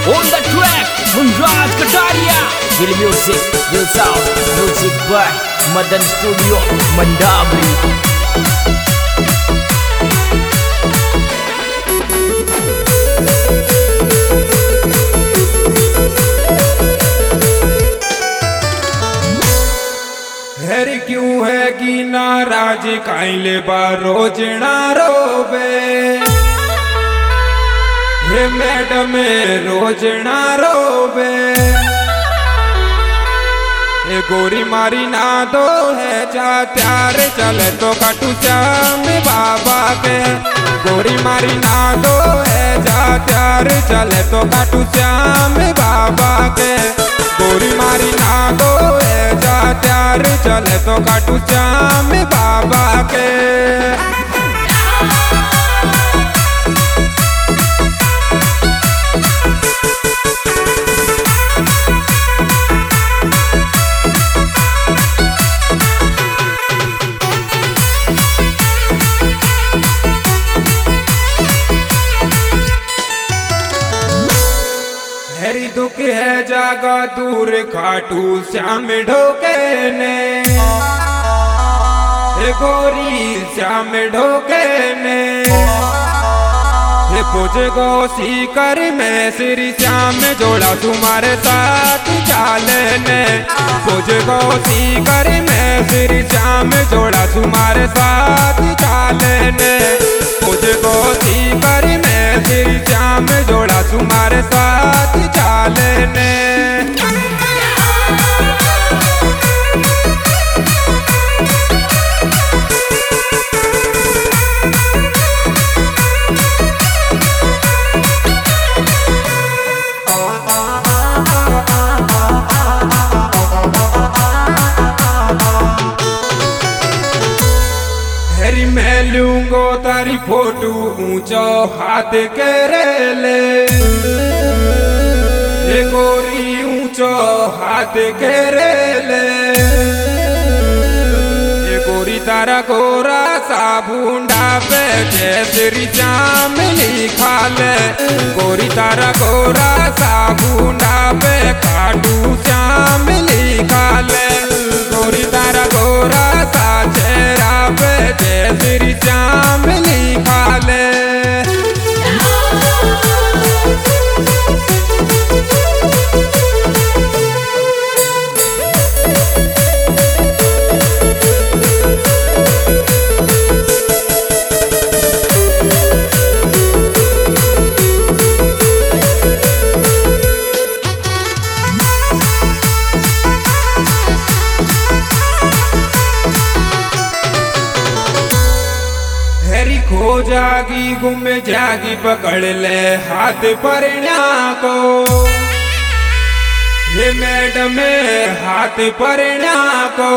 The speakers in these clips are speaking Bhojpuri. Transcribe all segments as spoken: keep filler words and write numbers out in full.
On the track, Munraj Kataria. Will music, will sound, music by Madan Studio, Mandabri. हेर क्यों है कि नाराज काइले बारोज ना रोबे हे मैडम रोज ना रोबे ए गोरी मारी ना दो है जा त्यार चले तो काटू श्याम बाबा के गोरी मारी ना दो है जा त्यार चले तो काटू श्याम बाबा के गोरी मारी ना दो है जा त्यार चले तो काटू श्याम बाबा के हेरी दुख है जागा दूर खाटू श्याम ढोके ने हे गोरी श्याम ढोके ने हे पूजे गो सीकर में श्री श्याम जोड़ा तुम्हारे साथ चाले ने पूजे गो सीकर में श्री श्याम जोड़ा तुम्हारे साथ चाले ने पूजे गो सीकर में श्री श्याम जोड़ा तुम्हारे साथ चाले ने हेरी मैं लूंगो तारी फोटो ऊंचो हाथ करेले हे गोरी ऊंचो हाथ करेले हे गोरी तारा गोरा साबुंडा पे जयश्री श्याम लिखा ले गोरी तारा गोरा साबुंडा पे काटू श्याम लिखा ले गोरी तारा गोरा सा चेहरा पे जयश्री श्याम लिखा ले खो जागी गुम जागी पकड़ ले हाथ परण्या को हे मैडम हाथ परण्या को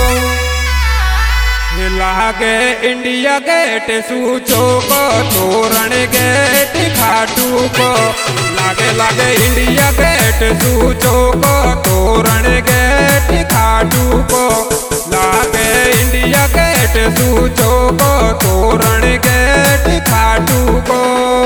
लागे इंडिया गेट सूचो को तोरण गेट खाटू को लागे लागे इंडिया गेट सूचो को तोरण गेट खाटू को लागे इंडिया गेट सूचो को तोरण गेट खाटू को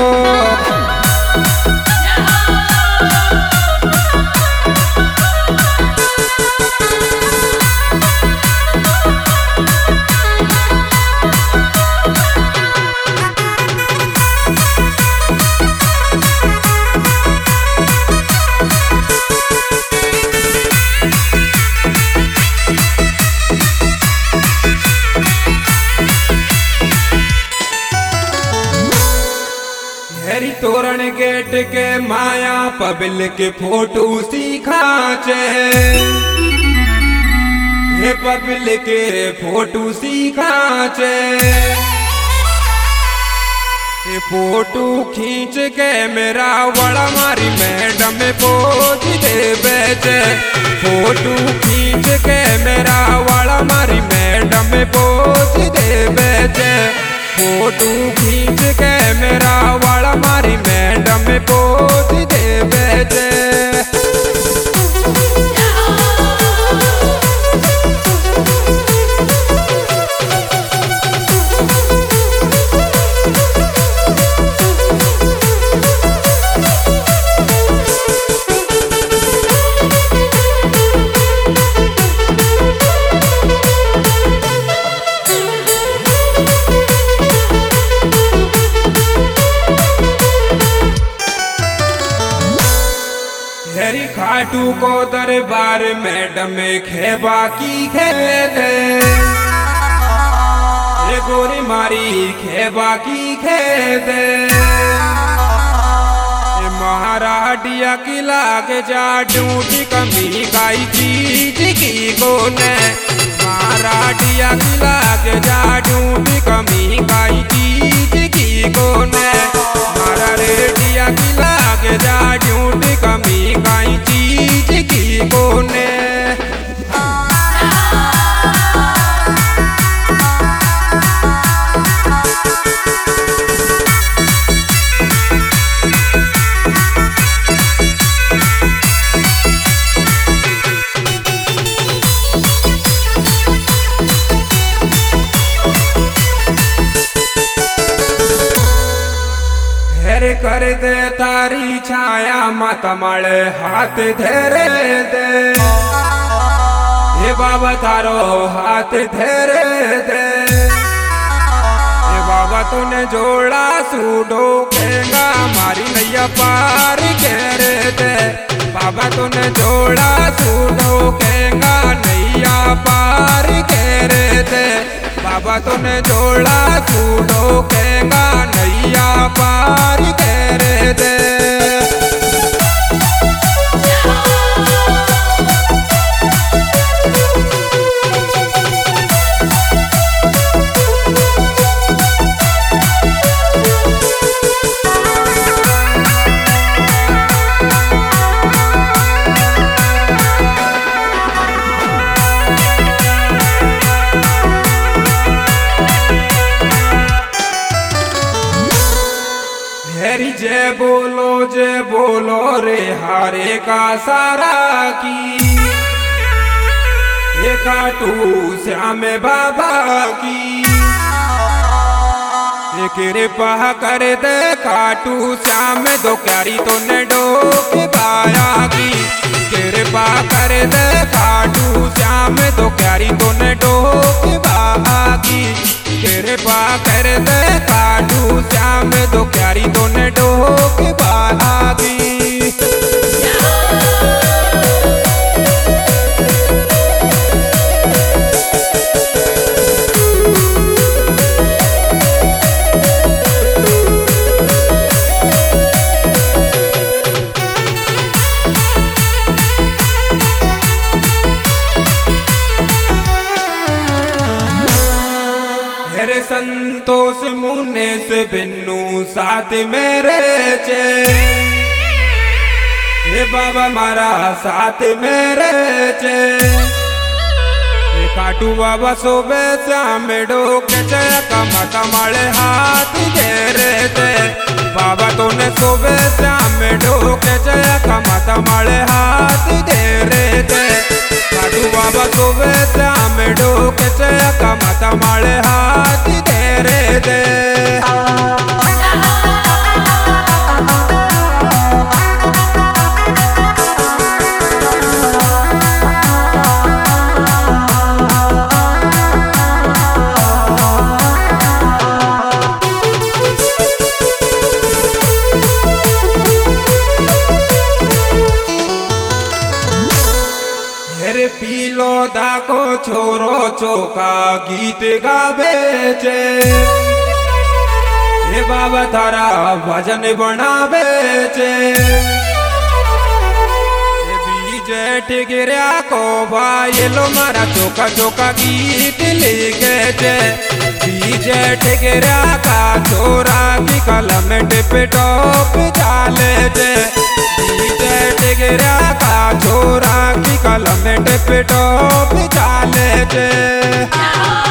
तोरण गेट के माया पब्लिक फोटो सीखाचे हे पब्लिक फोटो सीखाचे ये फोटो खींच के मेरा बड़ा मारी मैडम पोज दे बेचे फोटो खींच के मेरा बड़ा मारी मैडम पोज दे बेचे फोटो खींच के मेरा वाला मारी मैडम पोज दे बेचे खाटू को दरबार मैडम खेबा की खेदे गोरी मारी खेबा की खेदे महाराडिया की लाग जा ड्यूटी कमी गाई चीज की कोने महाराडिया की लाग जा ड्यूटी कमी गाई चीज की कोने मारा रेडिया की लाग जा ड्यूटी कमी गाई चीज की कोने कर दे तारी छाया मत मले हाथ धरे दे हे बाबा थारो हाथ धरे दे हे बाबा तूने जोड़ा सूडो केगा मारी नैया पार करे दे बाबा तूने जोड़ा सूडो केगा नैया पार करे दे बाबा तूने जोड़ा सूडो केगा नैया पार करे दे जे बोलो जे बोलो रे हारे का सारा की ये खाटू श्याम बाबा की कृपा कर दे खाटू श्याम दो क्यारी तो ने डोक बाया की कृपा कर दे खाटू श्याम दो क्यारी तो ने डोक बाया की कृपा कर दे खाटू श्याम दो क्यारी तो ने डोक बाया की संतोष मुन्ने से बिन्नू साथ मेरे चे हे बाबा मारा साथ मेरे चे काटू बाबा सोबे श्याम डोके चे कमा कमाले हाथ दे रहे थे बाबा तूने सोबे श्याम डोके चे कमा कमाले हाथ दे रहे थे काटू बाबा सोबे श्याम डोके चे कमा कमाले हाथ दे रहे थे पीलो दाको छोरो चोका गीत गावे चे हे बाबा थारा भजन बनावे चे बीजे टिगरिया को भाई लो मारा चोका चोका गीत लिखे चे बीजे टिगरिया का छोरा की कलम टिप टॉप चाले चे बीजे टिगरिया का छोरा की कलम टिप टॉप चाले चे।